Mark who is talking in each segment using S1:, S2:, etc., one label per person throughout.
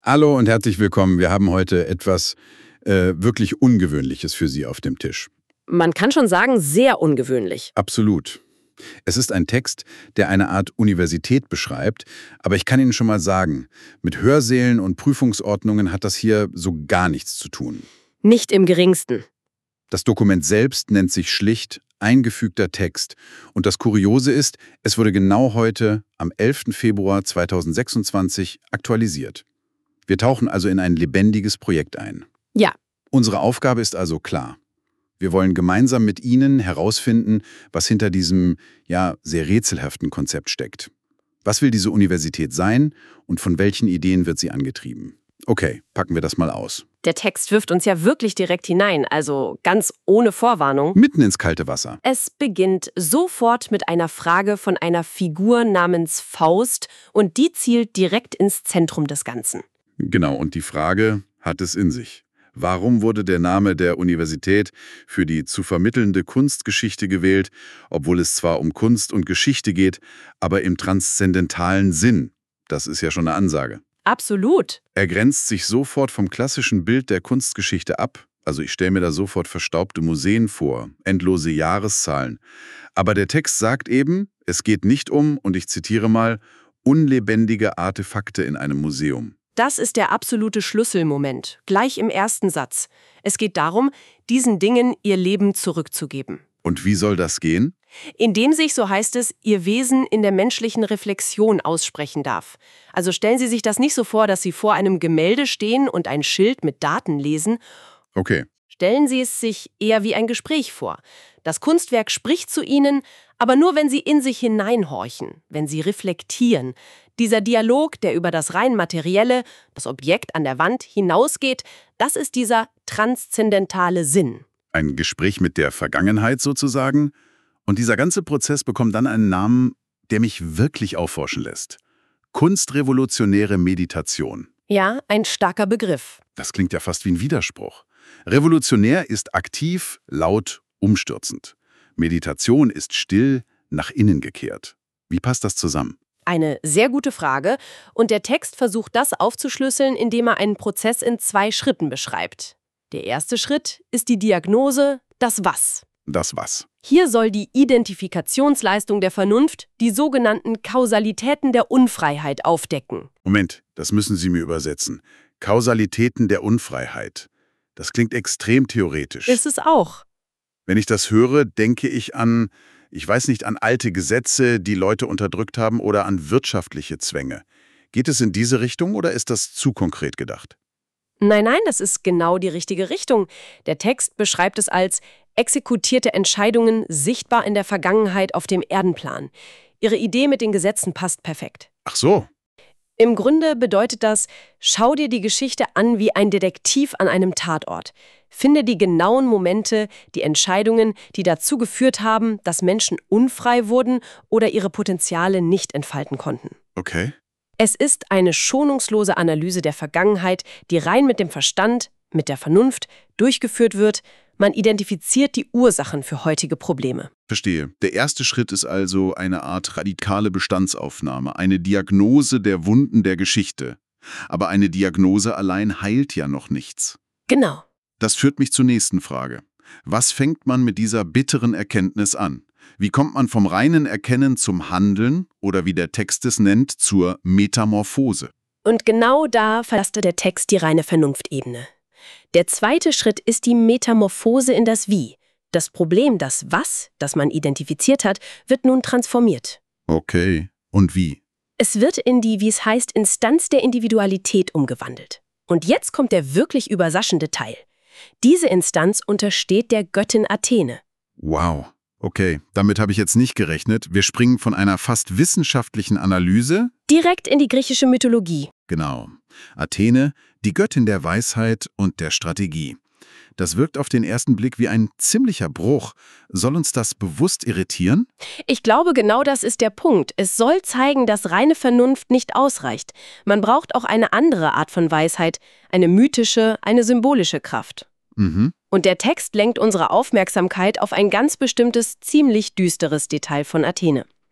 S1: Hallo und herzlich willkommen. Wir haben heute etwas wirklich Ungewöhnliches für Sie auf dem Tisch.
S2: Man kann schon sagen, sehr ungewöhnlich.
S1: Absolut. Es ist ein Text, der eine Art Universität beschreibt, aber ich kann Ihnen schon mal sagen, mit Hörsälen und Prüfungsordnungen hat das hier so gar nichts zu tun.
S2: Nicht im geringsten.
S1: Das Dokument selbst nennt sich schlicht eingefügter Text. Und das Kuriose ist, es wurde genau heute, am 11. Februar 2026, aktualisiert. Wir tauchen also in ein lebendiges Projekt ein.
S2: Ja,
S1: Unsere Aufgabe ist also klar. Wir wollen gemeinsam mit Ihnen herausfinden, was hinter diesem, ja, sehr rätselhaften Konzept steckt. Was will diese Universität sein und von welchen Ideen wird sie angetrieben? Okay, packen wir das mal aus.
S2: der Text wirft uns ja wirklich direkt hinein, also ganz ohne Vorwarnung.
S1: Mitten ins kalte Wasser.
S2: Es beginnt sofort mit einer Frage von einer Figur namens Faust und die zielt direkt ins Zentrum des Ganzen.
S1: Genau, und die Frage hat es in sich. Warum wurde der Name der Universität für die zu vermittelnde Kunstgeschichte gewählt, obwohl es zwar um Kunst und Geschichte geht, aber im transzendentalen Sinn? Das ist ja schon eine Ansage.
S2: Absolut.
S1: Er grenzt sich sofort vom klassischen Bild der Kunstgeschichte ab. Also ich stelle mir da sofort verstaubte Museen vor, endlose Jahreszahlen. Aber der Text sagt eben, es geht nicht um, und ich zitiere mal, unlebendige Artefakte in einem Museum.
S2: Das ist der absolute Schlüsselmoment, gleich im ersten Satz. Es geht darum, diesen Dingen ihr Leben zurückzugeben.
S1: Und wie soll das gehen?
S2: Indem sich, so heißt es, ihr Wesen in der menschlichen Reflexion aussprechen darf. Also stellen Sie sich das nicht so vor, dass Sie vor einem Gemälde stehen und ein Schild mit Daten lesen.
S1: Okay.
S2: Stellen Sie es sich eher wie ein Gespräch vor. Das Kunstwerk spricht zu Ihnen, aber nur, wenn Sie in sich hineinhorchen, wenn Sie reflektieren. Dieser Dialog, der über das rein Materielle, das Objekt an der Wand, hinausgeht, das ist dieser transzendentale Sinn.
S1: Ein Gespräch mit der Vergangenheit sozusagen. Und dieser ganze Prozess bekommt dann einen Namen, der mich wirklich aufforschen lässt. Kunstrevolutionäre Meditation.
S2: Ja, ein starker Begriff.
S1: Das klingt ja fast wie ein Widerspruch. Revolutionär ist aktiv, laut, umstürzend. Meditation ist still, nach innen gekehrt. Wie passt das zusammen?
S2: Eine sehr gute Frage. Und der Text versucht das aufzuschlüsseln, indem er einen Prozess in 2 Schritten beschreibt. Der erste Schritt ist die Diagnose, das Was.
S1: Das was?
S2: Hier soll die Identifikationsleistung der Vernunft die sogenannten Kausalitäten der Unfreiheit aufdecken.
S1: Moment, das müssen Sie mir übersetzen. Kausalitäten der Unfreiheit. Das klingt extrem theoretisch.
S2: Ist es auch.
S1: Wenn ich das höre, denke ich an, ich weiß nicht, an alte Gesetze, die Leute unterdrückt haben oder an wirtschaftliche Zwänge. Geht es in diese Richtung oder ist das zu konkret gedacht?
S2: Nein, das ist genau die richtige Richtung. Der Text beschreibt es als exekutierte Entscheidungen sichtbar in der Vergangenheit auf dem Erdenplan. Ihre Idee mit den Gesetzen passt perfekt.
S1: Ach so.
S2: Im Grunde bedeutet das, schau dir die Geschichte an wie ein Detektiv an einem Tatort. Finde die genauen Momente, die Entscheidungen, die dazu geführt haben, dass Menschen unfrei wurden oder ihre Potenziale nicht entfalten konnten.
S1: Okay.
S2: Es ist eine schonungslose Analyse der Vergangenheit, die rein mit dem Verstand, mit der Vernunft durchgeführt wird. Man identifiziert die Ursachen für heutige Probleme.
S1: Verstehe. Der erste Schritt ist also eine Art radikale Bestandsaufnahme, eine Diagnose der Wunden der Geschichte. Aber eine Diagnose allein heilt ja noch nichts.
S2: Genau.
S1: Das führt mich zur nächsten Frage. Was fängt man mit dieser bitteren Erkenntnis an? Wie kommt man vom reinen Erkennen zum Handeln oder wie der Text es nennt, zur Metamorphose?
S2: Und genau da verlässt der Text die reine Vernunftebene. Der zweite Schritt ist die Metamorphose in das Wie. Das Problem, das Was, das man identifiziert hat, wird nun transformiert.
S1: Okay. Und wie?
S2: Es wird in die, wie es heißt, Instanz der Individualität umgewandelt. Und jetzt kommt der wirklich überraschende Teil. Diese Instanz untersteht der Göttin Athene.
S1: Wow. Okay, damit habe ich jetzt nicht gerechnet. Wir springen von einer fast wissenschaftlichen Analyse.
S2: Direkt in die griechische Mythologie.
S1: Genau. Athene, die Göttin der Weisheit und der Strategie. Das wirkt auf den ersten Blick wie ein ziemlicher Bruch. Soll uns das bewusst irritieren?
S2: Ich glaube, genau das ist der Punkt. Es soll zeigen, dass reine Vernunft nicht ausreicht. Man braucht auch eine andere Art von Weisheit, eine mythische, eine symbolische Kraft.
S1: Mhm.
S2: Und der Text lenkt unsere Aufmerksamkeit auf ein ganz bestimmtes, ziemlich düsteres Detail von Athene.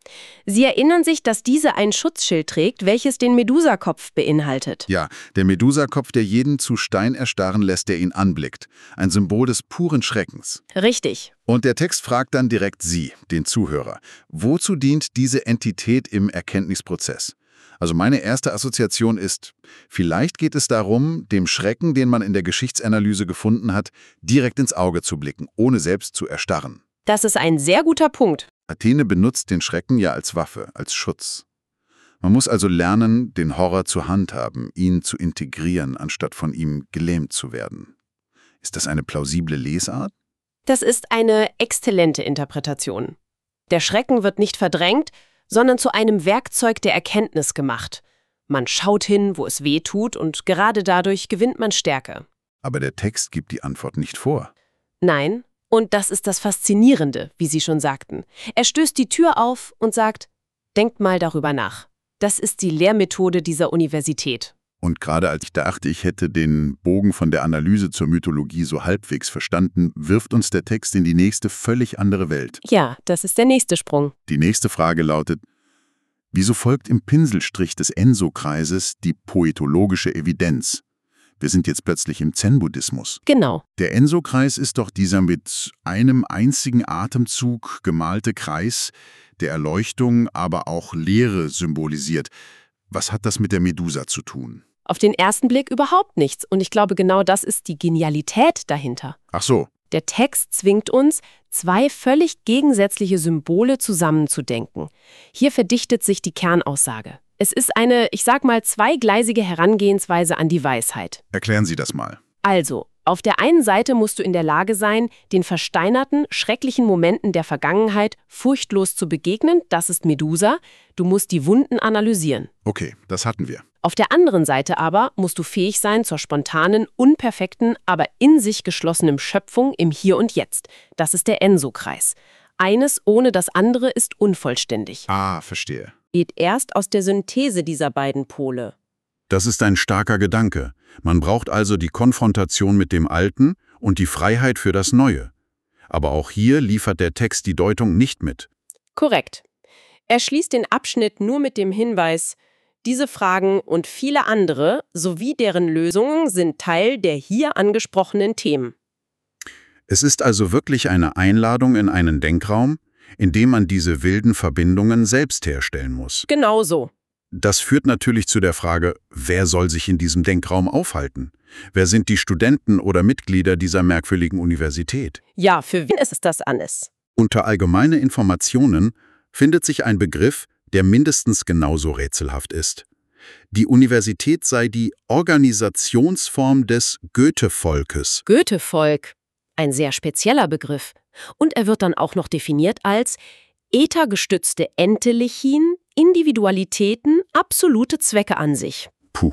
S2: Sie erinnern sich, dass diese ein Schutzschild trägt, welches den Medusakopf beinhaltet.
S1: Ja, der Medusakopf, der jeden zu Stein erstarren lässt, der ihn anblickt. Ein Symbol des puren Schreckens.
S2: Richtig.
S1: Und der Text fragt dann direkt Sie, den Zuhörer. Wozu dient diese Entität im Erkenntnisprozess? Also meine erste Assoziation ist, vielleicht geht es darum, dem Schrecken, den man in der Geschichtsanalyse gefunden hat, direkt ins Auge zu blicken, ohne selbst zu erstarren.
S2: Das ist ein sehr guter Punkt.
S1: Athene benutzt den Schrecken ja als Waffe, als Schutz. Man muss also lernen, den Horror zu handhaben, ihn zu integrieren, anstatt von ihm gelähmt zu werden. Ist das eine plausible Lesart?
S2: Das ist eine exzellente Interpretation. Der Schrecken wird nicht verdrängt, sondern zu einem Werkzeug der Erkenntnis gemacht. Man schaut hin, wo es weh tut, und gerade dadurch gewinnt man Stärke.
S1: Aber der Text gibt die Antwort nicht vor.
S2: Nein, und das ist das Faszinierende, wie Sie schon sagten. Er stößt die Tür auf und sagt, denkt mal darüber nach. Das ist die Lehrmethode dieser Universität.
S1: Und gerade als ich dachte, ich hätte den Bogen von der Analyse zur Mythologie so halbwegs verstanden, wirft uns der Text in die nächste, völlig andere Welt.
S2: Ja, das ist der nächste Sprung.
S1: Die nächste Frage lautet, wieso folgt im Pinselstrich des Enso-Kreises die poetologische Evidenz? Wir sind jetzt plötzlich im Zen-Buddhismus.
S2: Genau.
S1: Der Enso-Kreis ist doch dieser mit einem einzigen Atemzug gemalte Kreis, der Erleuchtung, aber auch Leere symbolisiert. Was hat das mit der Medusa zu tun?
S2: Auf den ersten Blick überhaupt nichts. Und ich glaube, genau das ist die Genialität dahinter.
S1: Ach so.
S2: Der Text zwingt uns, zwei völlig gegensätzliche Symbole zusammenzudenken. Hier verdichtet sich die Kernaussage. Es ist eine, ich sag mal, zweigleisige Herangehensweise an die Weisheit.
S1: Erklären Sie das mal.
S2: Also, auf der einen Seite musst du in der Lage sein, den versteinerten, schrecklichen Momenten der Vergangenheit furchtlos zu begegnen, das ist Medusa. Du musst die Wunden analysieren.
S1: Okay, das hatten wir.
S2: Auf der anderen Seite aber musst du fähig sein zur spontanen, unperfekten, aber in sich geschlossenen Schöpfung im Hier und Jetzt. Das ist der Enso-Kreis. Eines ohne das andere ist unvollständig.
S1: Ah, verstehe.
S2: Geht erst aus der Synthese dieser beiden Pole.
S1: Das ist ein starker Gedanke. Man braucht also die Konfrontation mit dem Alten und die Freiheit für das Neue. Aber auch hier liefert der Text die Deutung nicht mit.
S2: Korrekt. Er schließt den Abschnitt nur mit dem Hinweis, diese Fragen und viele andere sowie deren Lösungen sind Teil der hier angesprochenen Themen.
S1: Es ist also wirklich eine Einladung in einen Denkraum, in dem man diese wilden Verbindungen selbst herstellen muss.
S2: Genau so.
S1: Das führt natürlich zu der Frage, wer soll sich in diesem Denkraum aufhalten? Wer sind die Studenten oder Mitglieder dieser merkwürdigen Universität?
S2: Ja, für wen ist es das alles?
S1: Unter allgemeine Informationen findet sich ein Begriff, der mindestens genauso rätselhaft ist. Die Universität sei die Organisationsform des Goethe-Volkes.
S2: Goethe-Volk. Ein sehr spezieller Begriff. Und er wird dann auch noch definiert als ethergestützte Entelechien, Individualitäten, absolute Zwecke an sich.
S1: Puh.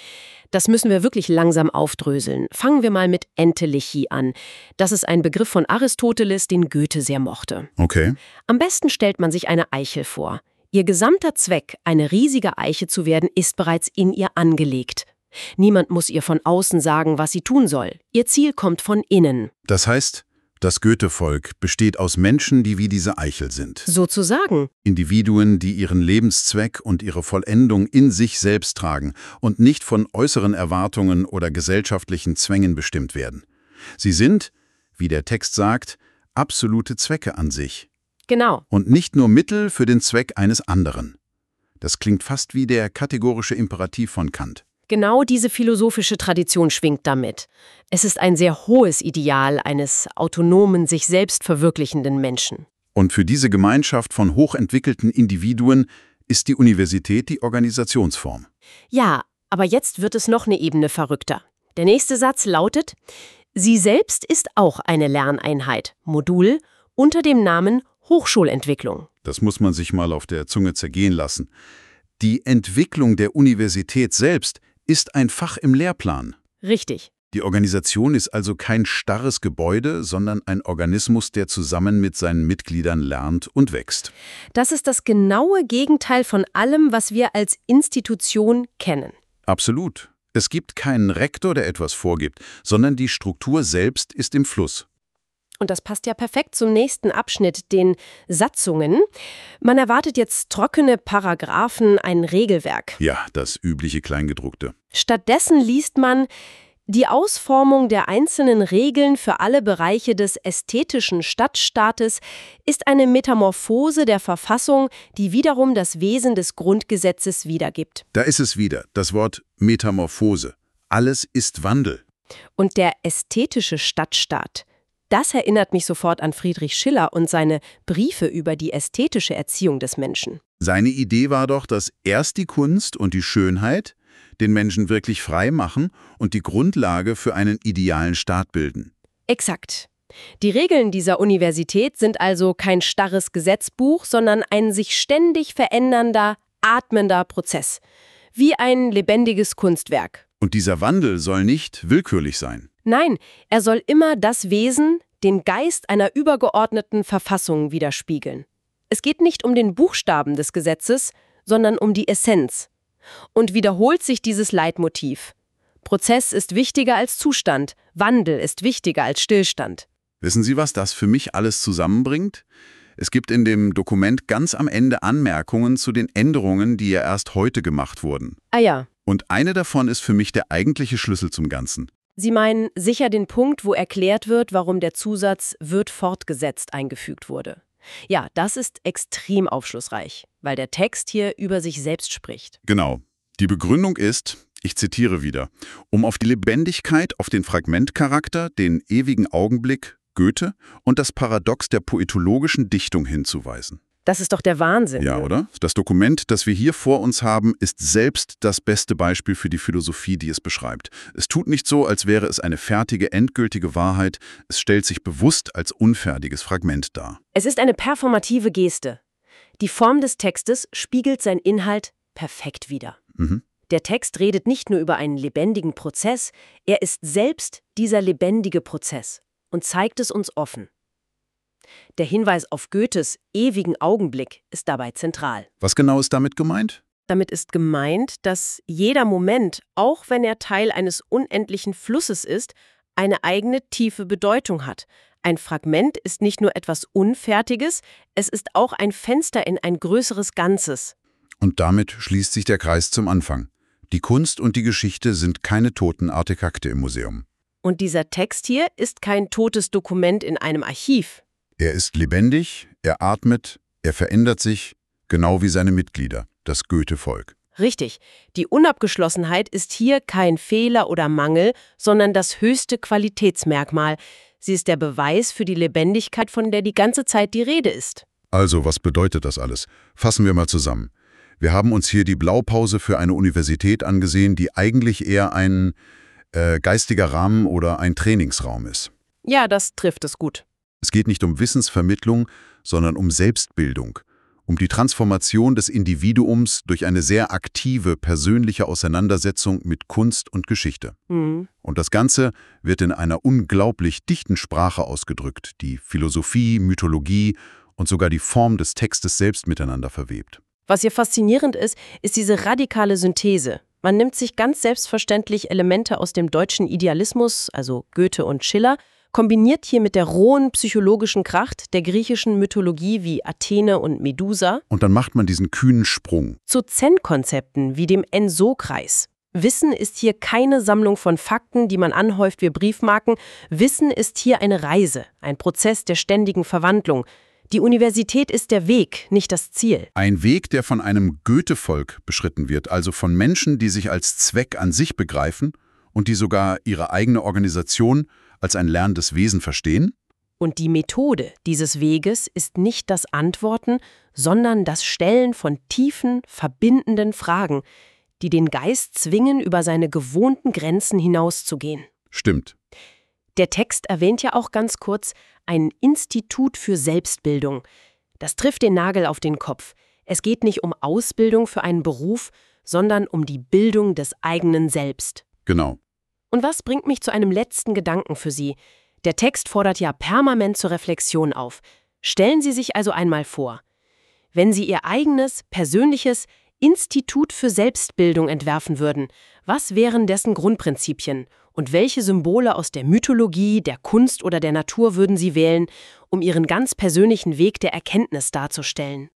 S2: Das müssen wir wirklich langsam aufdröseln. Fangen wir mal mit Entelechie an. Das ist ein Begriff von Aristoteles, den Goethe sehr mochte.
S1: Okay.
S2: Am besten stellt man sich eine Eichel vor. Ihr gesamter Zweck, eine riesige Eiche zu werden, ist bereits in ihr angelegt. Niemand muss ihr von außen sagen, was sie tun soll. Ihr Ziel kommt von innen.
S1: Das heißt, das Goethe-Volk besteht aus Menschen, die wie diese Eichel sind.
S2: Sozusagen.
S1: Individuen, die ihren Lebenszweck und ihre Vollendung in sich selbst tragen und nicht von äußeren Erwartungen oder gesellschaftlichen Zwängen bestimmt werden. Sie sind, wie der Text sagt, absolute Zwecke an sich.
S2: Genau.
S1: Und nicht nur Mittel für den Zweck eines anderen. Das klingt fast wie der kategorische Imperativ von Kant.
S2: Genau diese philosophische Tradition schwingt damit. Es ist ein sehr hohes Ideal eines autonomen, sich selbst verwirklichenden Menschen.
S1: Und für diese Gemeinschaft von hochentwickelten Individuen ist die Universität die Organisationsform.
S2: Ja, aber jetzt wird es noch eine Ebene verrückter. Der nächste Satz lautet, sie selbst ist auch eine Lerneinheit, Modul, unter dem Namen Hochschulentwicklung.
S1: Das muss man sich mal auf der Zunge zergehen lassen. Die Entwicklung der Universität selbst ist ein Fach im Lehrplan.
S2: Richtig.
S1: Die Organisation ist also kein starres Gebäude, sondern ein Organismus, der zusammen mit seinen Mitgliedern lernt und wächst.
S2: Das ist das genaue Gegenteil von allem, was wir als Institution kennen.
S1: Absolut. Es gibt keinen Rektor, der etwas vorgibt, sondern die Struktur selbst ist im Fluss.
S2: Und das passt ja perfekt zum nächsten Abschnitt, den Satzungen. Man erwartet jetzt trockene Paragraphen, ein Regelwerk.
S1: Ja, das übliche Kleingedruckte.
S2: Stattdessen liest man: Die Ausformung der einzelnen Regeln für alle Bereiche des ästhetischen Stadtstaates ist eine Metamorphose der Verfassung, die wiederum das Wesen des Grundgesetzes wiedergibt.
S1: Da ist es wieder, das Wort Metamorphose. Alles ist Wandel.
S2: Und der ästhetische Stadtstaat, das erinnert mich sofort an Friedrich Schiller und seine Briefe über die ästhetische Erziehung des Menschen.
S1: Seine Idee war doch, dass erst die Kunst und die Schönheit den Menschen wirklich frei machen und die Grundlage für einen idealen Staat bilden.
S2: Exakt. Die Regeln dieser Universität sind also kein starres Gesetzbuch, sondern ein sich ständig verändernder, atmender Prozess. Wie ein lebendiges Kunstwerk.
S1: Und dieser Wandel soll nicht willkürlich sein.
S2: Nein, er soll immer das Wesen, den Geist einer übergeordneten Verfassung widerspiegeln. Es geht nicht um den Buchstaben des Gesetzes, sondern um die Essenz. Und wiederholt sich dieses Leitmotiv. Prozess ist wichtiger als Zustand, Wandel ist wichtiger als Stillstand.
S1: Wissen Sie, was das für mich alles zusammenbringt? Es gibt in dem Dokument ganz am Ende Anmerkungen zu den Änderungen, die ja erst heute gemacht wurden.
S2: Ah ja.
S1: Und eine davon ist für mich der eigentliche Schlüssel zum Ganzen.
S2: Sie meinen sicher den Punkt, wo erklärt wird, warum der Zusatz „wird fortgesetzt“ eingefügt wurde. Ja, das ist extrem aufschlussreich, weil der Text hier über sich selbst spricht.
S1: Genau. Die Begründung ist, ich zitiere wieder, um auf die Lebendigkeit, auf den Fragmentcharakter, den ewigen Augenblick, Goethe und das Paradox der poetologischen Dichtung hinzuweisen.
S2: Das ist doch der Wahnsinn.
S1: Ja,
S2: ne?
S1: oder? Das Dokument, das wir hier vor uns haben, ist selbst das beste Beispiel für die Philosophie, die es beschreibt. Es tut nicht so, als wäre es eine fertige, endgültige Wahrheit. Es stellt sich bewusst als unfertiges Fragment dar.
S2: Es ist eine performative Geste. Die Form des Textes spiegelt seinen Inhalt perfekt wider. Der Text redet nicht nur über einen lebendigen Prozess, er ist selbst dieser lebendige Prozess und zeigt es uns offen. Der Hinweis auf Goethes ewigen Augenblick ist dabei zentral.
S1: Was genau ist damit gemeint?
S2: Damit ist gemeint, dass jeder Moment, auch wenn er Teil eines unendlichen Flusses ist, eine eigene tiefe Bedeutung hat. Ein Fragment ist nicht nur etwas Unfertiges, es ist auch ein Fenster in ein größeres Ganzes.
S1: Und damit schließt sich der Kreis zum Anfang. Die Kunst und die Geschichte sind keine toten Artefakte im Museum.
S2: Und dieser Text hier ist kein totes Dokument in einem Archiv.
S1: Er ist lebendig, er atmet, er verändert sich, genau wie seine Mitglieder, das Goethe-Volk.
S2: Richtig, die Unabgeschlossenheit ist hier kein Fehler oder Mangel, sondern das höchste Qualitätsmerkmal. Sie ist der Beweis für die Lebendigkeit, von der die ganze Zeit die Rede ist.
S1: Also, was bedeutet das alles? Fassen wir mal zusammen. Wir haben uns hier die Blaupause für eine Universität angesehen, die eigentlich eher ein geistiger Rahmen oder ein Trainingsraum ist.
S2: Ja, das trifft es gut.
S1: Es geht nicht um Wissensvermittlung, sondern um Selbstbildung, um die Transformation des Individuums durch eine sehr aktive, persönliche Auseinandersetzung mit Kunst und Geschichte. Und das Ganze wird in einer unglaublich dichten Sprache ausgedrückt, die Philosophie, Mythologie und sogar die Form des Textes selbst miteinander verwebt.
S2: Was hier faszinierend ist, ist diese radikale Synthese. Man nimmt sich ganz selbstverständlich Elemente aus dem deutschen Idealismus, also Goethe und Schiller, kombiniert hier mit der rohen psychologischen Kraft der griechischen Mythologie wie Athene und Medusa.
S1: Und dann macht man diesen kühnen Sprung.
S2: Zu Zen-Konzepten wie dem Enso-Kreis. Wissen ist hier keine Sammlung von Fakten, die man anhäuft wie Briefmarken. Wissen ist hier eine Reise, ein Prozess der ständigen Verwandlung. Die Universität ist der Weg, nicht das Ziel.
S1: Ein Weg, der von einem Goethe-Volk beschritten wird, also von Menschen, die sich als Zweck an sich begreifen und die sogar ihre eigene Organisation als ein lernendes Wesen verstehen.
S2: Und die Methode dieses Weges ist nicht das Antworten, sondern das Stellen von tiefen, verbindenden Fragen, die den Geist zwingen, über seine gewohnten Grenzen hinauszugehen.
S1: Stimmt.
S2: Der Text erwähnt ja auch ganz kurz ein Institut für Selbstbildung. Das trifft den Nagel auf den Kopf. Es geht nicht um Ausbildung für einen Beruf, sondern um die Bildung des eigenen Selbst.
S1: Genau.
S2: Und was bringt mich zu einem letzten Gedanken für Sie? Der Text fordert ja permanent zur Reflexion auf. Stellen Sie sich also einmal vor, wenn Sie Ihr eigenes, persönliches, Institut für Selbstbildung entwerfen würden, was wären dessen Grundprinzipien? Und welche Symbole aus der Mythologie, der Kunst oder der Natur würden Sie wählen, um Ihren ganz persönlichen Weg der Erkenntnis darzustellen?